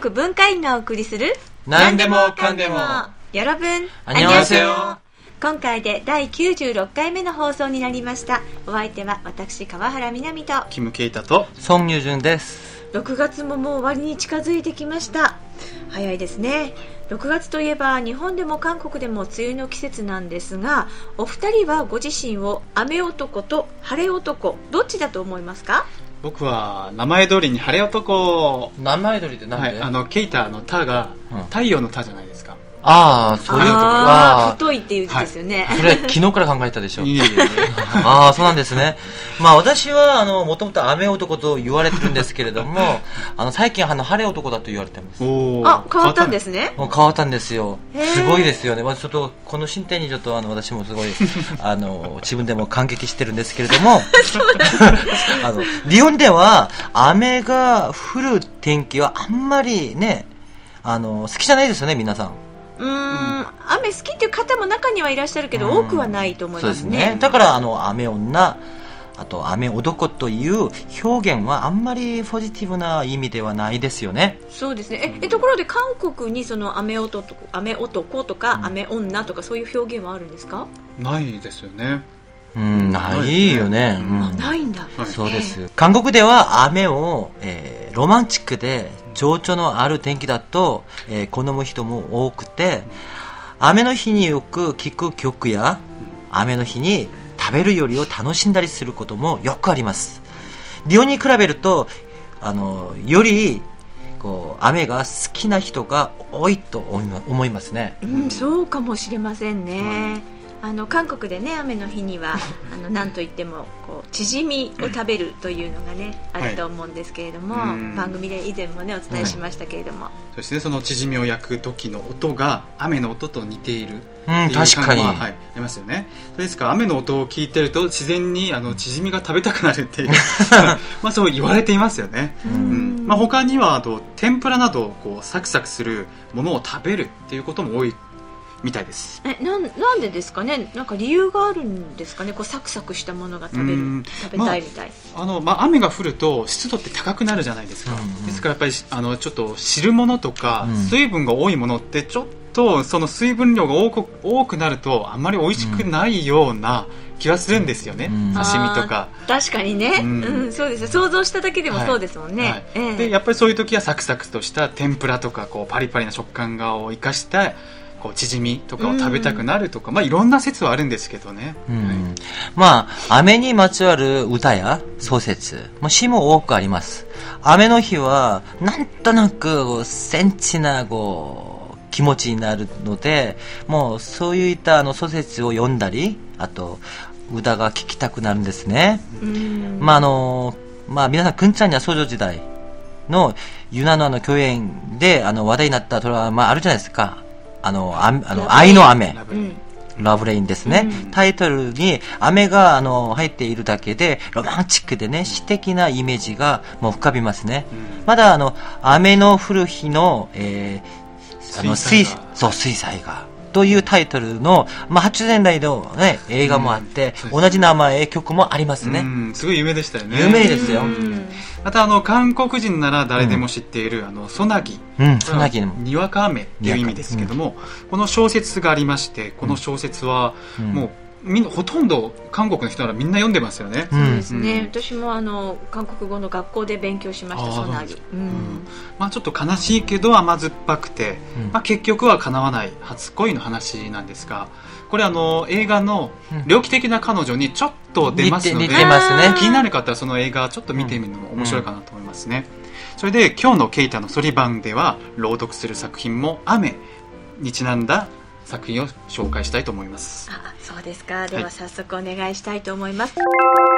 国文化院がお送りする何でもかんでも 여러분 안녕하세요。 今回で第96回目の放送になりました。お相手は私川原みなみとキムケイタとソン・ユジュンです。 6月ももう終わりに近づいてきました。早いですね。6月といえば日本でも韓国でも梅雨の季節なんですが、お二人はご自身を雨男と晴れ男どっちだと思いますか？ 僕は名前通りに晴れ男。 名前通りって何で？ はい、ケイタのタが太陽のタじゃないですか。 ああ、そういうことか。 太いっていう字ですよね。 それ昨日から考えたでしょ。 いえいえいえああ、そうなんですね。まあ私はもともと雨男と言われてるんですけれども、最近晴れ男だと言われてます。 あ、変わったんですね。 もう変わったんですよ。すごいですよね。まあちょっとこの進展にちょっと私もすごい自分でも感激してるんですけれども、日本では雨が降る天気はあんまりね好きじゃないですよね、皆さん。 雨好きっていう方も中にはいらっしゃるけど、多くはないと思いますね。 そうですね。だから雨女、あと雨男という表現はあんまりポジティブな意味ではないですよね。 そうですね。ところで韓国にその雨男とか雨女とかそういう表現はあるんですか？ ないですよね。 ないよね。 ないんだ。 そうです。韓国では雨を、ロマンチックで情緒のある天気だと、好む人も多くて、雨の日によく聴く曲や雨の日に食べるよりを楽しんだりすることもよくあります。日本に比べるとより雨が好きな人が多いと思いますね。 そうかもしれませんね。韓国でね、雨の日には何といってもチヂミを食べるというのがね、あると思うんですけれども、番組で以前もねお伝えしましたけれども、 そしてそのチヂミを焼く時の音が雨の音と似ているっていう確かに、 ありますよね。それですから雨の音を聞いてると自然にチヂミが食べたくなるっていうまあそう言われていますよね。他には天ぷらなどサクサクするものを食べるっていうことも多いみたいです。 なんでですかね。なんか理由があるんですかね。サクサクしたものが食べたいみたい。 雨が降ると湿度って高くなるじゃないですか。ですからやっぱりちょっと汁物とか水分が多いものってちょっとその水分量が多くなるとあんまり美味しくないような気がするんですよね。刺身とか。 確かにね。そうです。想像しただけでもそうですもんね。 でやっぱりそういう時はサクサクとした天ぷらとかパリパリな食感を生かしたチヂミとかを食べたくなるとか、いろんな説はあるんですけどね。 雨にまつわる歌や創説、詩も多くあります。雨の日はなんとなくセンチな気持ちになるので、もうそういった創説を読んだり、あと歌が聴きたくなるんですね。皆さんくんちゃんや少女時代のユナの共演で話題になったドラマあるじゃないですか。愛の雨、ラブレインですね。タイトルに雨が入っているだけでロマンチックでね、詩的なイメージがもう浮かびますね。まだ雨の降る日の、水彩画というタイトルの、80年代の、ね、映画もあって、同じ名前曲もありますね。 すごい有名でしたよね。 有名ですよ。 また韓国人なら誰でも知っているソナギ、にわか雨っていう意味ですけども、この小説がありまして、この小説はもうほとんど韓国の人ならみんな読んでますよね。 そうですね。私も韓国語の学校で勉強しました。ソナギ。ちょっと悲しいけど甘酸っぱくて、結局は叶わない初恋の話なんですが、これ映画の猟奇的な彼女にちょっと出ますので、気になる方はその映画ちょっと見てみるのも面白いかなと思いますね。それで今日のケイタのソリ版では朗読する作品も雨にちなんだ作品を紹介したいと思います。 そうですか。では早速お願いしたいと思います。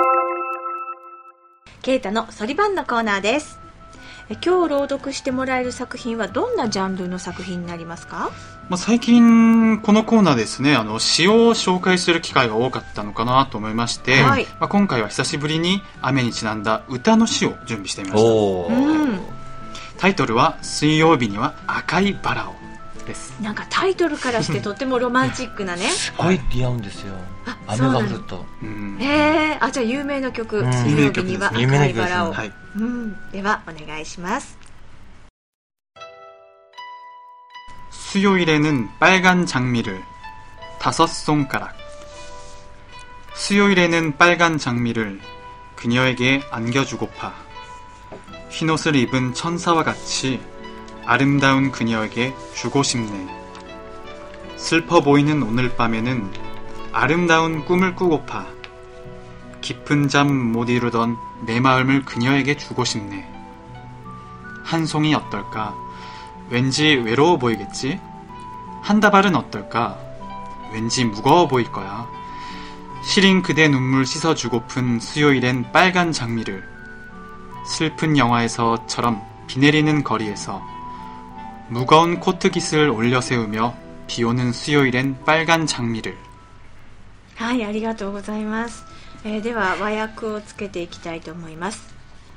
ケイタのソリ版のコーナーです。今日朗読してもらえる作品はどんなジャンルの作品になりますか？ 最近このコーナーですね、詩を紹介する機会が多かったのかなと思いまして、今回は久しぶりに雨にちなんだ歌の詩を準備してみました。タイトルは水曜日には赤いバラをです。 なんかタイトルからしてとてもロマンチックなね。 すごい似合うんですよ。雨が降ると。 じゃあ有名な曲、水曜日には赤いバラを。ではお願いします。 수요일에는 빨간 장미를 5손가락. 수요일에는 빨간 장미를 그녀에게 안겨주고파. 흰옷을 입은 천사와 같이 아름다운 그녀에게 주고 싶네. 슬퍼 보이는 오늘 밤에는 아름다운 꿈을 꾸고파. 깊은 잠 못 이루던 내 마음을 그녀에게 주고 싶네. 한 송이 어떨까? 왠지 외로워 보이겠지? 한 다발은 어떨까? 왠지 무거워 보일 거야. 시린 그대 눈물 씻어주고픈 수요일엔 빨간 장미를. 슬픈 영화에서처럼 비 내리는 거리에서 무거운 코트깃을 올려 세우며 비 오는 수요일엔 빨간 장미를. はい、ありがとうございます。では和訳をつけていきたいと思います。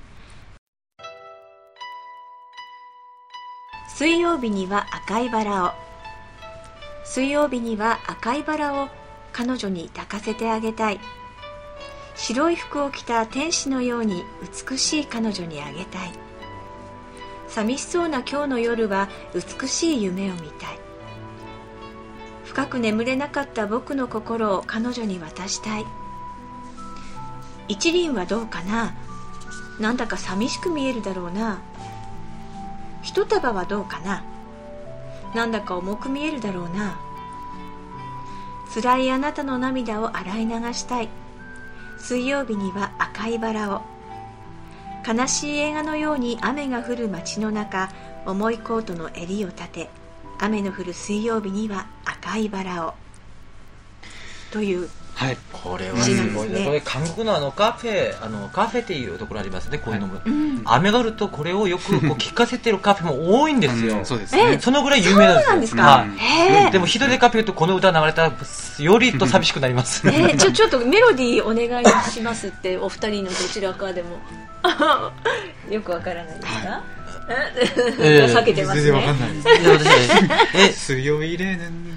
水曜日には赤いバラを。水曜日には赤いバラを彼女に抱かせてあげたい。白い服を着た天使のように美しい彼女にあげたい。寂しそうな今日の夜は美しい夢を見たい。深く眠れなかった僕の心を彼女に渡したい。一輪はどうかな。なんだか寂しく見えるだろうな。一束はどうかな。なんだか重く見えるだろうな。辛いあなたの涙を洗い流したい。水曜日には赤いバラを。悲しい映画のように雨が降る街の中、重いコートの襟を立て、雨の降る水曜日には赤いバラを。という。 はい、 これはすごいね。これ韓国のカフェっていうところありますね、こういうのも。雨が降るとこれをよくこう聞かせてるカフェも多いんですよ。 そうですね。 そのぐらい有名なんですよ。 そうなんですか。 でも一人でカフェとこの歌流れたらよりと寂しくなります。 ちょっとメロディーお願いしますってお二人のどちらかでもよくわからないですか。避けてますね。全然わかんないです。수요일에는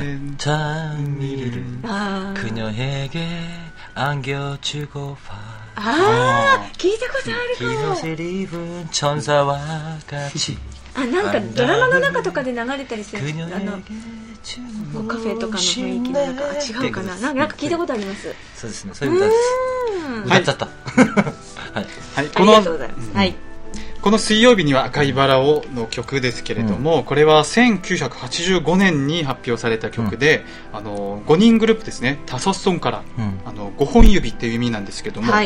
장미를 그녀에게 안겨주고파. 聞いたことあるかも。 흰옷을 입은 천사와 같이. なんかドラマの中とかで流れたりする。カフェとかの雰囲気の中。違うかな。なんか聞いたことあります。 そうですね。そういう歌です。歌っちゃった。 はい。ありがとうございます。はい。 この水曜日には赤いバラをの曲ですけれども、これは1985年に発表された曲で、5人グループですね、タソッソンから、5本指っていう意味なんですけども、はい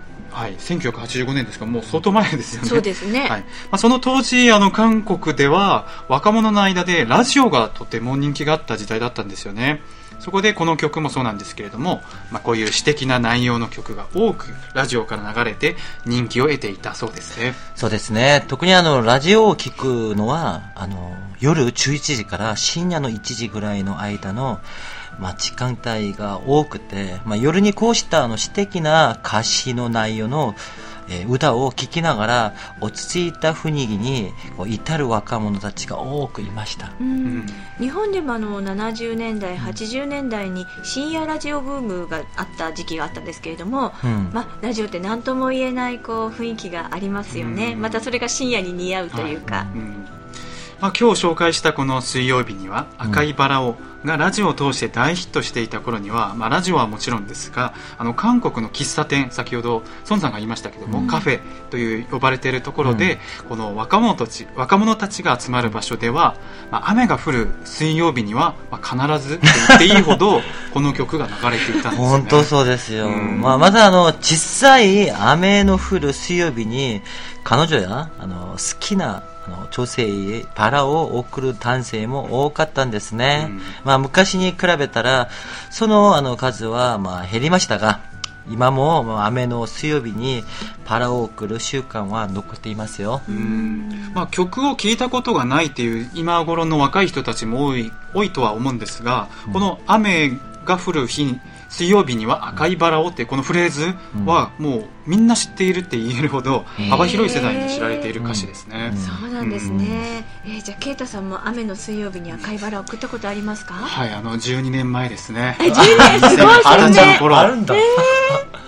、1985年ですからもう相当前ですよね。 そうですね。 はい。その当時韓国では若者の間でラジオがとても人気があった時代だったんですよね。そこでこの曲もそうなんですけれども、こういう詩的な内容の曲が多くラジオから流れて人気を得ていたそうですね。 そうですね。特にラジオを聞くのは夜11時から深夜の1時ぐらいの間の時間帯が多くて、夜にこうした詩的な歌詞の内容の歌を聴きながら落ち着いた雰囲気に至る若者たちが多くいました。 日本でも70年代80年代に深夜ラジオブームがあった時期があったんですけれども、ラジオって何とも言えない雰囲気がありますよね。またそれが深夜に似合うというか、 今日紹介したこの水曜日には赤いバラをがラジオを通して大ヒットしていた頃には、ラジオはもちろんですが韓国の喫茶店、先ほど孫さんが言いましたけども、カフェという呼ばれているところで、この若者たちが集まる場所では、雨が降る水曜日には、必ずと言っていいほどこの曲が流れていたんですよね。 本当そうですよ。まだ小さい雨の降る水曜日に彼女や好きな女性へバラを贈る男性も多かったんですね。昔に比べたらその数は減りましたが、今も雨の水曜日にバラを贈る習慣は残っていますよ。 曲を聴いたことがないという今頃の若い人たちも多いとは思うんですが、この雨が降る日水曜日には赤いバラをってこのフレーズはもうみんな知っているって言えるほど幅広い世代に知られている歌詞ですね。 そうなんですね。じゃあケイタさんも雨の水曜日に赤いバラを送ったことありますか？ はい、12年前ですね。 12年すごいですね。 あるんだ。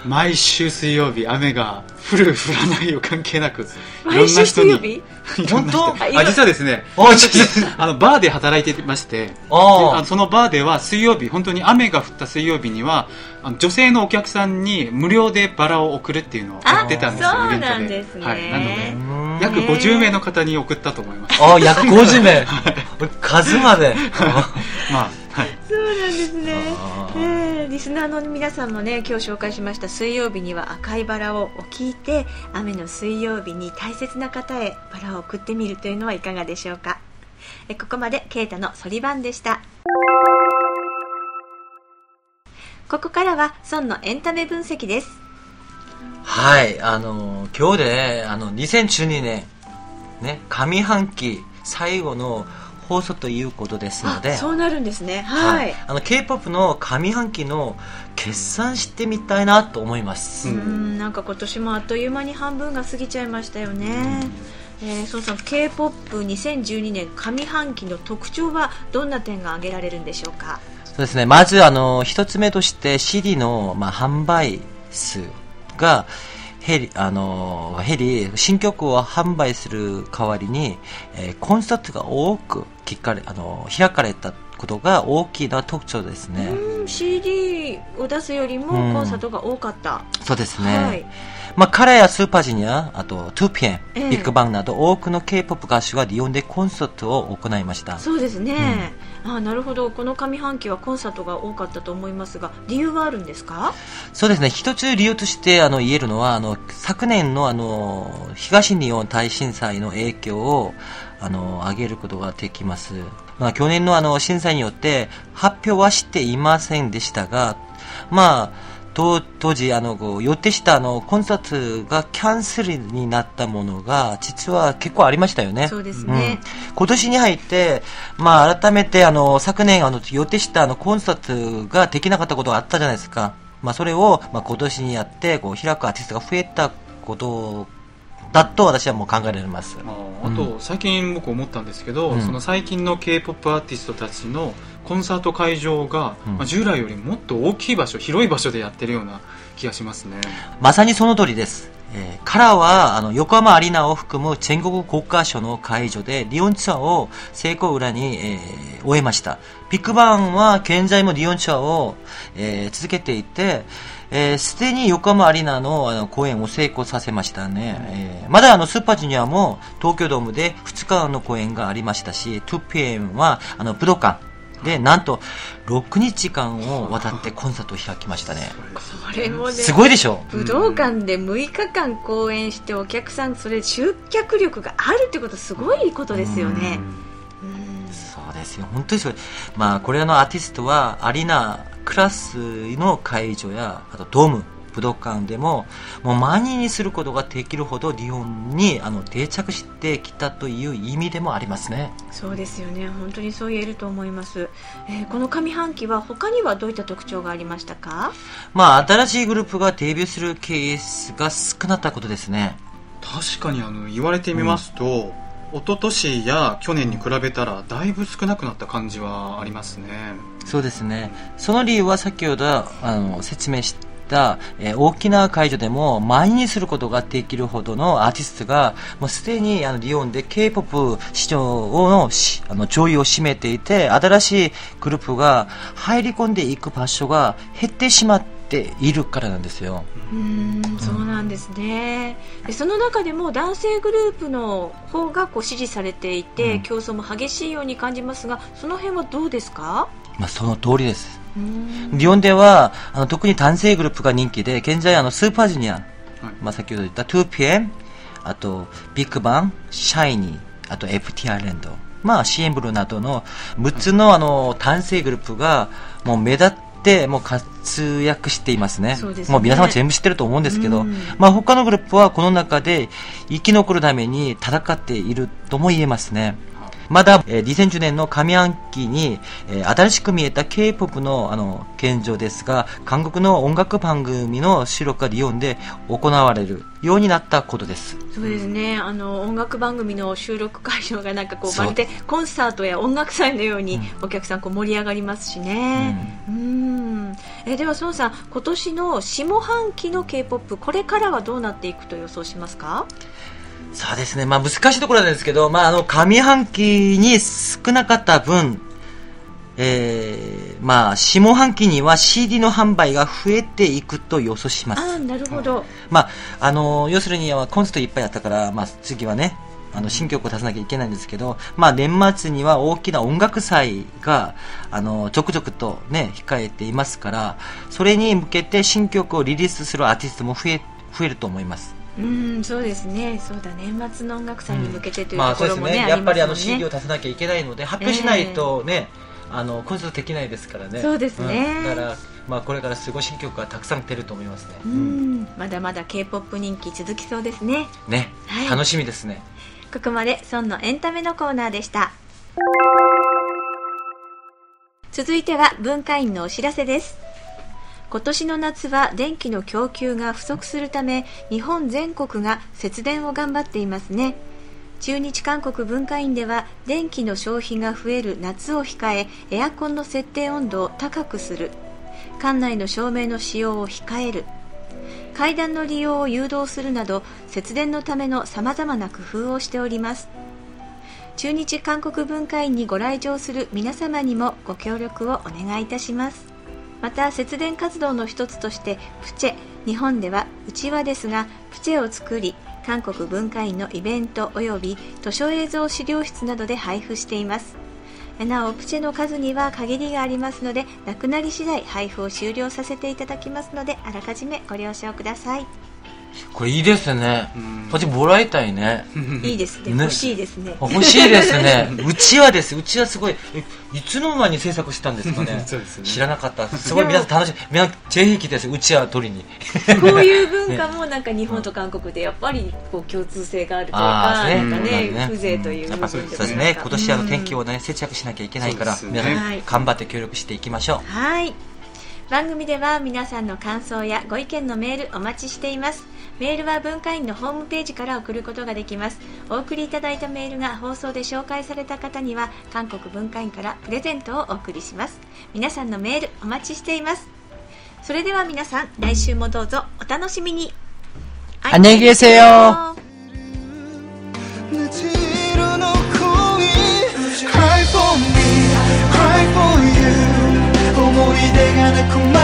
毎週水曜日雨が降る降らないを関係なくいろん毎週な人に水曜日本当実はですねバーで働いてましてそのバーでは水曜日本当に雨が降った水曜日には女性のお客さんに無料でバラを送るっていうのをやってたんですよイベントで。 そうなんですね、 はい、なので約50名の方に送ったと思います。 約50名数までまあはい、 そうなんですね、リスナーの皆さんもね今日紹介しました水曜日には赤いバラを聞いて雨の水曜日に大切な方へバラを送ってみるというのはいかがでしょうか。ここまでケイタのソリバンでした。ここからはソンのエンタメ分析です。 はい、今日で2012年ね上半期最後の放送ということですので、 そうなるんですね。はい。 K-POP の上半期の決算してみたいなと思います。 なんか今年もあっという間に半分が過ぎちゃいましたよね。そうそう、K-POP2012 年上半期の特徴はどんな点が挙げられるんでしょうか。 そうですね。まず一つ目として CD の販売数が減り新曲を販売する代わりに、コンサートが多く開かれたことが大きな特徴ですね。 CD を出すよりもコンサートが多かった。 そうですね。はい、カラやスーパージュニア、あと 2PM、ビッグバンなど多くの K-POP 歌手がリヨンでコンサートを行いました。 そうですね。なるほど。この上半期はコンサートが多かったと思いますが、理由はあるんですか？ そうですね。一つ理由として言えるのは昨年の東日本大震災の影響を挙げることができます。去年の震災によって発表はしていませんでしたが、当時予定したコンサートがキャンセルになったものが実は結構ありましたよね。 そうですね。 今年に入って改めて昨年予定したコンサートができなかったことがあったじゃないですか。それを今年にやって開くアーティストが増えたことだと私はもう考えられます。 あと最近僕思ったんですけど、その最近の K-POP アーティストたちのコンサート会場が、従来よりもっと大きい場所、広い場所でやってるような気がしますね。 まさにその通りです。カラーは横浜アリーナを含む全国国家所の会場でリヨンツアーを成功裏に、終えました。ビッグバンは現在もリヨンツアーを、続けていて、すでに横浜アリーナの公演を成功させましたね。まだスーパージュニアも東京ドームで2日の公演がありましたし、2PM は武道館でなんと6日間を渡ってコンサートを開きましたね。 それもね、 すごいでしょ。 武道館で6日間公演してお客さんそれ集客力があるってことすごいことですよね。 そうですよ、本当にそう。これアーティストはアリーナクラスの会場やあとドーム武道館でもう満員にすることができるほどリヨンに定着してきたという意味でもありますね。 そうですよね。本当にそう言えると思います。この上半期は他にはどういった特徴がありましたか？ 新しいグループがデビューするケースが少なかったことですね。 確かに言われてみますと、一昨年や去年に比べたらだいぶ少なくなった感じはありますね。 そうですね。その理由は先ほど説明した大きな会場でも満員にすることができるほどのアーティストがもうすでにリヨンで K-POP 市場の上位を占めていて、新しいグループが入り込んでいく場所が減ってしまっているからなんですよ。 そうなんですね。でその中でも男性グループの方が支持されていて、競争も激しいように感じますが、その辺はどうですか？ その通りです。リヨンでは特に男性グループが人気で、現在スーパージュニア、先ほど言った 2PM、 あとビッグバン、シャイニー、あと FT アイランド、CM ブルーなどの6つの男性グループがもう目立ってもう活躍していますね。もう皆さんは全部知ってると思うんですけど、他のグループはこの中で生き残るために戦っているとも言えますね。まだ2010年の上半期に新しく見えた K-POP の現状ですが、韓国の音楽番組の収録がリヨンで行われるようになったことです。 そうですね。音楽番組の収録会場がなんかまるでコンサートや音楽祭のようにお客さん盛り上がりますしね。 では孫さん、今年の下半期の K-POP これからはどうなっていくと予想しますか？ そうですね、難しいところなんですけど、上半期に少なかった分、下半期には CD の販売が増えていくと予想します。 なるほど。 要するにコンサートいっぱいやったから、次はね、新曲を出さなきゃいけないんですけど、年末には大きな音楽祭がちょくちょくとね控えていますから、それに向けて新曲をリリースするアーティストも増えると思います。 そうですね。そうだ、年末の音楽祭に向けてというところもね、 やっぱりCD を出さなきゃいけないので、発表しないとね、コンサートできないですからね。 そうですね。 だからこれからすごい新曲がたくさん出ると思いますね。 まだまだ K-POP 人気続きそうですね。 楽しみですね。 ここまで孫のエンタメのコーナーでした。続いては文化院のお知らせです。今年の夏は電気の供給が不足するため、日本全国が節電を頑張っていますね。駐日韓国文化院では、電気の消費が増える夏を控え、エアコンの設定温度を高くする、館内の照明の使用を控える、階段の利用を誘導するなど、節電のためのさまざまな工夫をしております。駐日韓国文化院にご来場する皆様にもご協力をお願いいたします。また、節電活動の一つとしてプチェ、日本ではうちわですが、プチェを作り、韓国文化院のイベント及び図書映像資料室などで配布しています。なお、プチェの数には限りがありますので、なくなり次第配布を終了させていただきますので、あらかじめご了承ください。 これいいですね。こっちもらいたいね。 いいですね。欲しいですね。 欲しいですね。うちわです。うちわすごい。いつの間に制作したんですかね。 そうですね。 知らなかった。すごい皆さん楽しい。皆さんぜひ来てです。うちわ取りに。 こういう文化もなんか日本と韓国でやっぱりこう共通性があるというか、なんかね、風情という部分で。 そうですね。今年天気をね節約しなきゃいけないから、皆さん頑張って協力していきましょう。 はい。番組では皆さんの感想やご意見のメールお待ちしています。メールは文化院のホームページから送ることができます。お送りいただいたメールが放送で紹介された方には、韓国文化院からプレゼントをお送りします。皆さんのメールお待ちしています。それでは皆さん、来週もどうぞお楽しみに。 안녕히 계세요。 思い出がなく